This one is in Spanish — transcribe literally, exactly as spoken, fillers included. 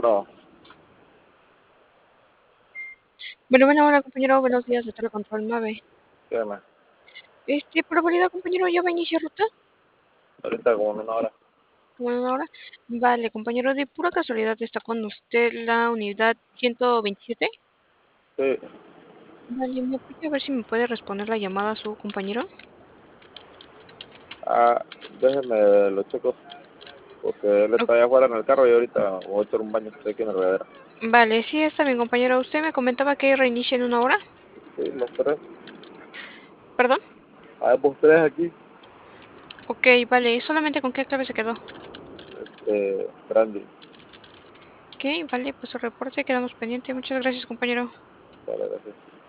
No, Bueno, bueno, hola compañero, buenos días de Telecontrol nueve. ¿qué más? Este, por validad compañero, ¿ya va a iniciar ruta? Ahorita como en una hora. ¿Como en una hora? Vale, compañero, de pura casualidad está con usted la unidad ciento veintisiete. Sí, Vale, ¿me puede a ver si me puede responder la llamada a su compañero? ah, déjeme lo checo, porque él O- está allá afuera en el carro y ahorita voy a echar un baño, estoy aquí en la regadera. Vale, sí, está bien compañero. ¿Usted me comentaba que reinicia en una hora? Sí, los tres. ¿Perdón? Ah, vos tres aquí. Ok, vale, ¿solamente con qué clave se quedó? Este, Brandy. Ok, vale, pues su reporte quedamos pendiente. Muchas gracias compañero. Vale, gracias.